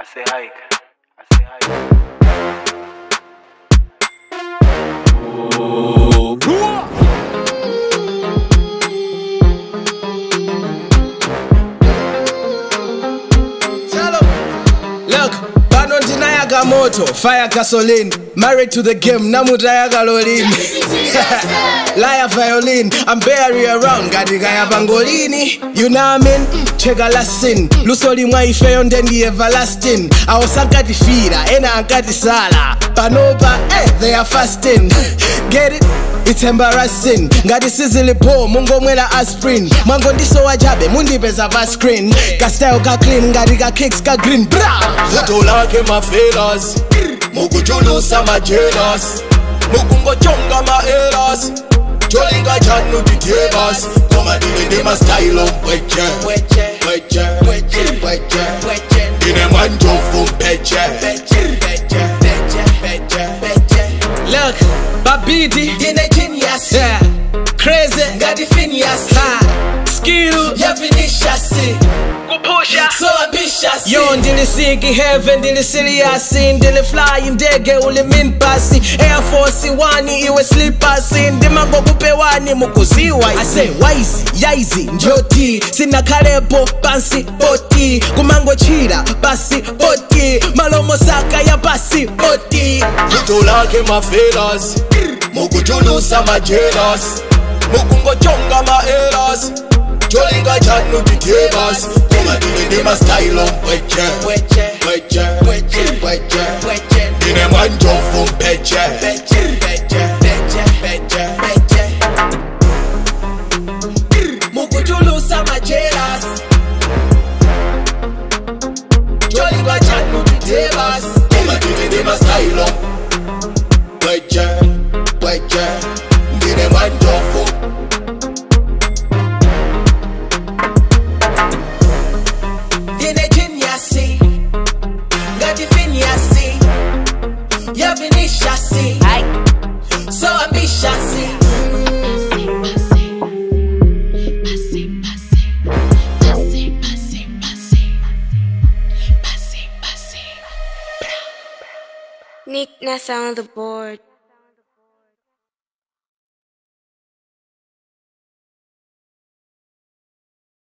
say hike. I say hike. Look, Banon Dinayaga moto, fire gasoline. Married to the game, Namutayaga lolin. Liar violin, I'm barely around, Gadigaya Bangolini. You know what I mean? Chega lasin, Lusoli Maife on the everlasting. I was a gati feeder, and I got the sala. Panoba, they are fasting. Get it? It's embarrassing. Ngati sizzle po, mungo mwela aspirin. Mango ndiso wajabe, mundi beza va screen. Ka style ka clean, ngati ka kicks ka green. Bra! Muto lake ma fellas, mugu julusa ma jealous. Mugungo chonga ma eras, cholinga chanu ditebas. Koma dine ma style on weche, dine manjo fun peche. Look, Babidi, Dine genius, yeah, crazy, Ngadi Phineas, skill, ya Vinicius, kupusha, so ambitious. yo ndili siki heaven, ndili serious, ndili fly ndege uli min pasi. Air Force One iwe slippers, ndima kupewani mukuziwa. I say wise, yaizi, njoti, sina kalebo, pansi, poti. Kumango chira, basi, poti. Malomo saka ya basi, poti. Muto lake ma fellas, mugu julusa ma jealous. Mugungo chonga ma eras, cholinga chanu ditebas. Koma dine ma style on weche, dine manjo fun peche. Mukujulu sama jealous, cholinga chanu ditebas. Koma dine ma style on weche, dine manjo fun. Dine genius, Ngadi Phineas, ya Vinicius, so ambitious. Nick Nessa on the board.